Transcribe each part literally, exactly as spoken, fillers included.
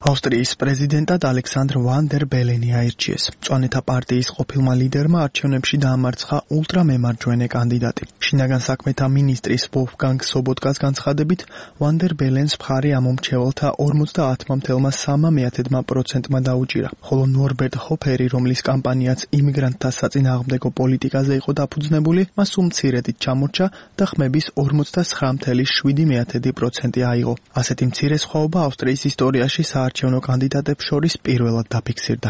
ავსტრიის პრეზიდენტად ალექსანდრ ვან დერ ბელენი აირჩიეს. მწვანეთა პარტიის ყოფილმა ლიდერმა არჩევნებში დაამარცხა ულტრამემარჯვენე კანდიდატი. შინაგან საქმეთა მინისტრის ვოლფგანგ სობოტკას განცხადებით, ვან დერ ბელენს მხარი ამომრჩეველთა ორმოცდაათმა ათეულმა სამი პროცენტმა დაუჭირა, ხოლო ნორბერტ ჰოფერი, რომლის კამპანიაც იმიგრანტთა საწინააღმდეგო პოლიტიკაზე იყო დაფუძნებული, მას უმცირედით ჩამორჩა და ხმების ორმოცდათხრამი ათეული შვიდი პროცენტი აიღო. ასეთი მცირე სხვაობა ავსტრიის ისტორიაში საარჩევნო კანდიდატებს შორის პირველად დაფიქსირდა.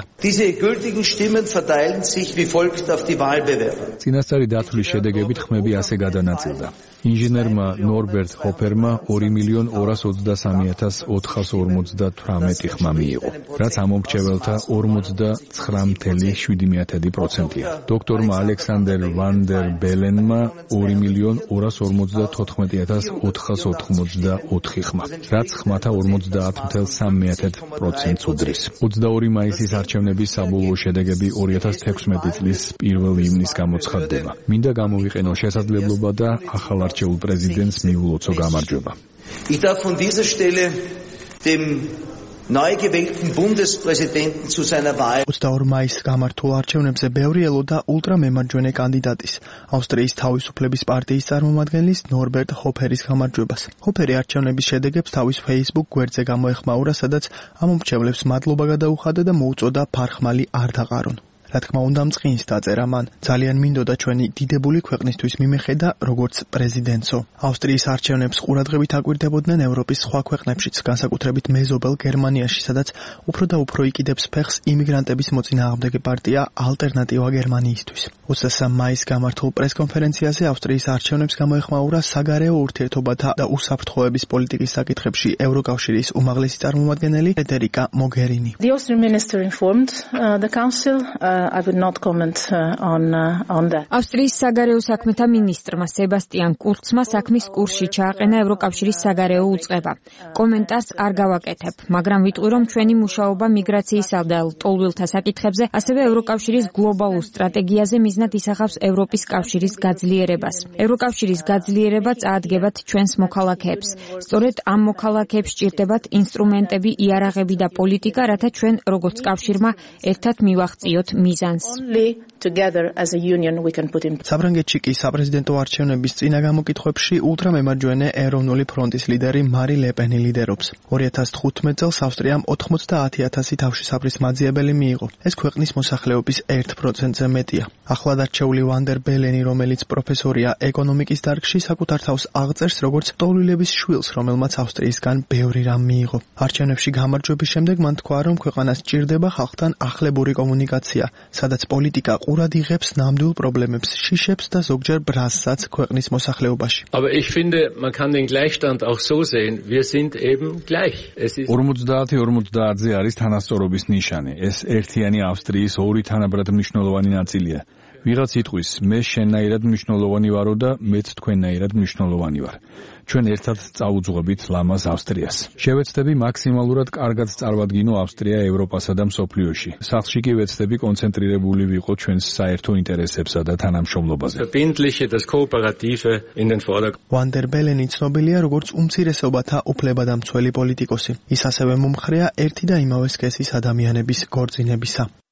წინასწარი დათვლის შედეგებით ხმები ასე გადანაწილდა. ინჟინერმა ნორბერტ ჰოფერმა ორი მილიონი ორას ოცდასამი ათას ოთხას ორმოცდათვრამეტი ხმა მიიღო, რაც ამომრჩეველთა ორმოცდათხრა ათეული შვიდი პროცენტია. დოქტორმა ალექსანდრ ვან დერ ბელენმა ორი მილიონი ორას ორმოცდათოთხმეტი ათას ოთხას ოცდაოთხი ხმა, რაც ხმათა ორმოცდაათ ათეული სამი პროცენტს უდრის. ოცდაორი მაისის არჩევნების საბოლოო შედეგები ორი ათას თექვსმეტი წლის პირველ ივნისს გამოცხადდება. მინდა გამოვიყენო შესაძლებლობა და ახალ არჩეულ პრეზიდენტს მიულოცო გამარჯვება. Ich darf von dieser Stelle dem neu gewählten Bundespräsidenten zu seiner Wahl. ოცდაორი მაისს გამართულ არჩევნებზე ბევრი ელოდა ულტრამემარჯვენე კანდიდატის, ავსტრიის თავისუფლების პარტიის წარმომადგენლის ნორბერტ ჰოფერის გამარჯვებას. ჰოფერი არჩევნების შედეგებს თავის Facebook გვერდზე გამოეხმაურა, სადაც ამომრჩევლებს მადლობა გადაუხადა და მოუწოდა ფარხმალი არ დაყარონ. რა თქმა უნდა, მწყინს დაწერა მან. ძალიან მინდოდა ჩვენი დიდებული ქვეყნისთვის მიმეხედა, როგორც პრეზიდენტსო. ავსტრიის არჩევნებს ყურადღებით აკვირდებოდნენ ევროპის სხვა ქვეყნებშიც, განსაკუთრებით მეზობელ გერმანიაში, სადაც უფრო და უფრო იკიდებს ფეხს იმიგრანტების მოწინააღმდეგე პარტია ალტერნატივა გერმანიისთვის. ოცდასამი მაისს გამართულ პრესკონფერენციაზე ავსტრიის არჩევნებს გამოეხმაურა საგარეო ურთიერთობათა და უსაფრთხოების პოლიტიკის საკითხებში ევროკავშირის უმაღლესი წარმომადგენელი ფედერიკა მოგერინი. The Austrian minister informed uh, the council uh, I would not comment uh, on uh, on that. ავსტრიის საგარეო საქმეთა მინისტრმა სებასტიან კურცმა საქმის კურსში ჩააყენა ევროკავშირის საგარეო უწყება. კომენტარს არ გავაკეთებ, მაგრამ ვიტყვი, რომ ჩვენი მუშაობა მიგრაციისა და ლტოლვილთა საკითხებზე, ასევე ევროკავშირის გლობალურ სტრატეგიაზე მიზნად ისახავს ევროპის კავშირის გაძლიერებას. ევროკავშირის გაძლიერება წაადგებათ ჩვენს მოქალაქეებს. სწორედ ამ მოქალაქეებს სჭირდებათ ინსტრუმენტები, იარაღები და პოლიტიკა, რათა ჩვენ როგორც კავშირმა ერთად მივაღწიოთ მიზანს. საფრანგეთში კი საპრეზიდენტო არჩევნების წინა გამოკითხვებში ულტრამემარჯვენე ეროვნული ფრონტის ლიდერი მარი ლეპენი ლიდერობს. ორი ათას თხუთმეტ წელს ავსტრიამ ოთხმოცდაათი ათასი თავშესაფრის მაძიებელი მიიღო. ეს ქვეყნის მოსახლეობის ერთ პროცენტზე მეტია. ახლად არჩეული ვან დერ ბელენი, რომელიც პროფესორია ეკონომიკის დარგში, საკუთარ თავს აღწერს როგორც ლტოლვილების შვილს, რომელმაც ავსტრიისგან ბევრი რამ მიიღო. არჩევნებში გამარჯვების შემდეგ მან თქვა, რომ ქვეყანას სჭირდება ხალხთან ახლებური კომუნიკაცია, სადაც პოლიტიკა ყურად იღებს ნამდვილ პრობლემებს, შიშებს და ზოგჯერ ბრაზსაც ქვეყნის მოსახლეობაში. Aber ich finde, man kann den Gleichstand auch so sehen, wir sind eben gleich. Es ist ორმოცდაათი ორმოცდაათზე არის თანასწორობის ნიშანი. ეს ერთიანი ავსტრიის ორი თანაბრად მნიშვნელოვანი ნაწილია. ვიღაც იტყვის, მე შენნაირად მნიშვნელოვანი ვარო და მეც თქვენნაირად მნიშვნელოვანი ვარ. ჩვენ ერთად წაუძღვებით ლამაზ ავსტრიას. შევეცდები მაქსიმალურად კარგად წარვადგინო ავსტრია ევროპასა და მსოფლიოში. სახლში კი ვეცდები კონცენტრირებული ვიყო ჩვენს საერთო ინტერესებსა და თანამშრომლობაზე. verbindliche, das kooperative in den Vordergrund. ვან დერ ბელენი ცნობილია როგორც უმცირესობათა უფლებადამცველი პოლიტიკოსი. ის ასევე მომხრეა ერთი და იმავე სქესის ადამიანების ქორწინებისა.